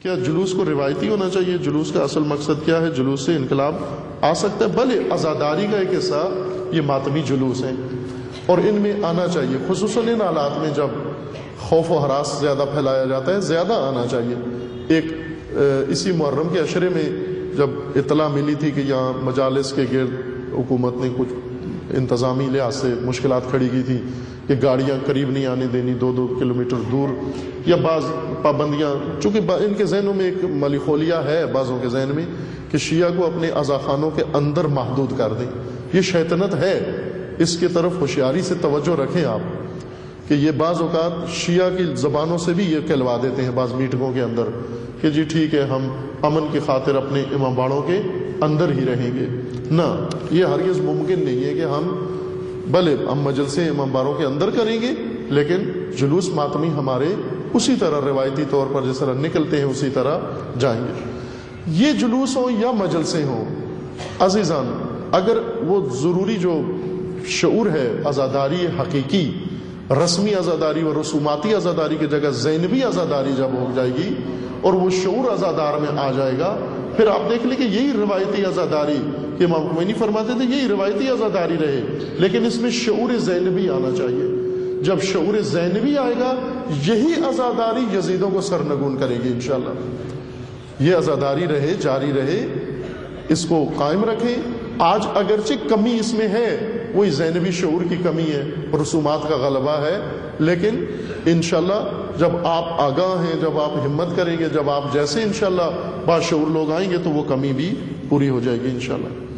کیا جلوس کو روایتی ہونا چاہیے؟ جلوس کا اصل مقصد کیا ہے؟ جلوس سے انقلاب آ سکتا ہے، بھلے عزاداری کا ایک حصہ یہ ماتمی جلوس ہیں اور ان میں آنا چاہیے، خصوصاً ان حالات میں جب خوف و ہراس زیادہ پھیلایا جاتا ہے، زیادہ آنا چاہیے۔ ایک اسی محرم کے عشرے میں جب اطلاع ملی تھی کہ یہاں مجالس کے گرد حکومت نے کچھ انتظامی لحاظ سے مشکلات کھڑی کی تھی کہ گاڑیاں قریب نہیں آنے دینی، 2-2 کلومیٹر دور، یا بعض پابندیاں، چونکہ ان کے ذہنوں میں ایک ملیخولیہ ہے، بعضوں کے ذہن میں، کہ شیعہ کو اپنے عزاخانوں کے اندر محدود کر دیں۔ یہ شیطنت ہے، اس کی طرف ہوشیاری سے توجہ رکھیں آپ، کہ یہ بعض اوقات شیعہ کی زبانوں سے بھی یہ کہلوا دیتے ہیں بعض میٹنگوں کے اندر کہ جی ٹھیک ہے ہم امن کی خاطر اپنے امام باڑوں کے اندر ہی رہیں گے۔ نہ، یہ ہرگز ممکن نہیں ہے کہ ہم بھلے ہم مجلسیں امام باڑوں کے اندر کریں گے لیکن جلوس ماتمی ہمارے اسی طرح روایتی طور پر جس طرح نکلتے ہیں اسی طرح جائیں گے۔ یہ جلوس ہوں یا مجلسیں ہوں، عزیزان، اگر وہ ضروری جو شعور ہے عزاداری حقیقی، رسمی عزاداری و رسوماتی عزاداری کی جگہ زینبی عزاداری جب ہو جائے گی اور وہ شعور عزادار میں آ جائے گا، پھر آپ دیکھ لیں کہ یہی روایتی عزاداری کہ امام خمینی فرماتے تھے یہی روایتی عزاداری رہے، لیکن اس میں شعور زینبی آنا چاہیے۔ جب شعور زینبی آئے گا یہی عزاداری یزیدوں کو سرنگون کرے گی انشاءاللہ۔ یہ عزاداری رہے، جاری رہے، اس کو قائم رکھیں۔ آج اگرچہ کمی اس میں ہے، وہی زینبی شعور کی کمی ہے، رسومات کا غلبہ ہے، لیکن انشاءاللہ جب آپ آگاہ ہیں، جب آپ ہمت کریں گے، جب آپ جیسے انشاءاللہ باشعور لوگ آئیں گے تو وہ کمی بھی پوری ہو جائے گی انشاءاللہ۔